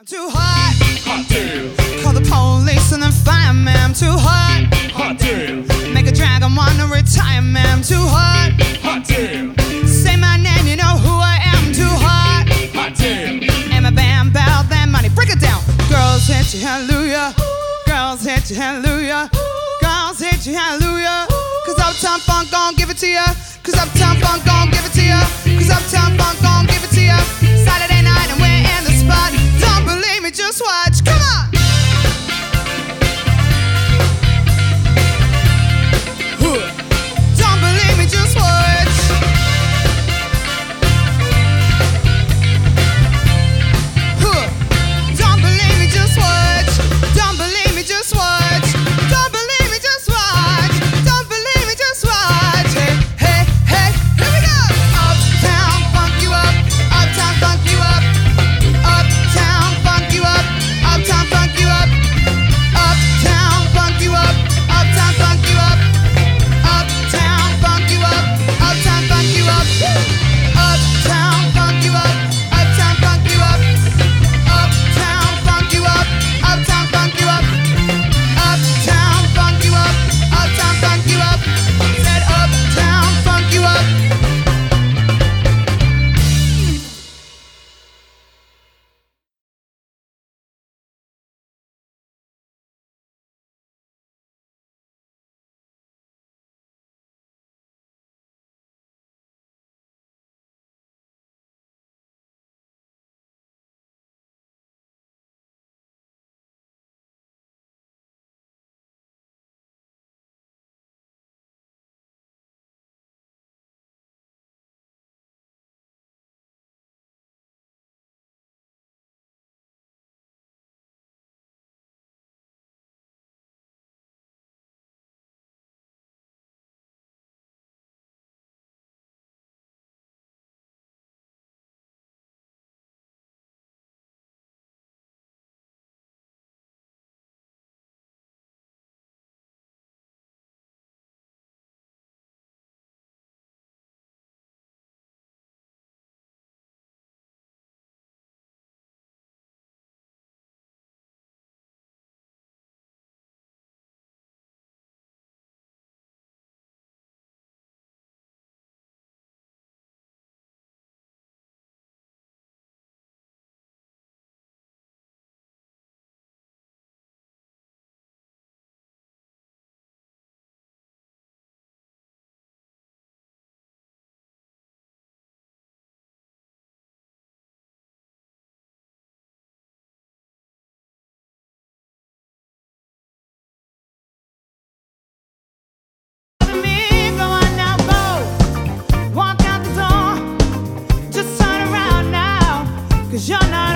I'm too hot. Hot damn. Call the police and the fireman. I'm too hot. Hot damn. Make a dragon wanna retire, man. I'm too hot. Hot damn. Say my name, you know who I am. I'm too hot. Hot damn. And my band bell, that money, break it down. Girls hit you, hallelujah. Girls hit you, hallelujah. Girls hit you, hallelujah. Cause Uptown Funk gon' give it to ya. Cause Uptown Funk gon' give it to ya. Cause Uptown Funk gon' give it to ya. Saturday night and we're in the spot. Don't believe me, just watch. Come on. Don't believe me, just watch. Don't believe me, just watch. Don't believe me, just watch. Don't believe me, just watch. Don't believe me, just watch. Hey, hey, hey, here we go. Uptown funk you up. Uptown funk you up. Uptown funk you up. Uptown funk you up. Uptown funk you up. Uptown funk you up. Uptown funk you up. Uptown funk you up. Uptown funk you up. Uptown funk you up. Uptown funk you up. Uptown funk you up. Uptown funk you up. Uptown funk you up. Said uptown funk you up. Me, go on now, go. Walk out the door. Just turn around now. 'Cause you're not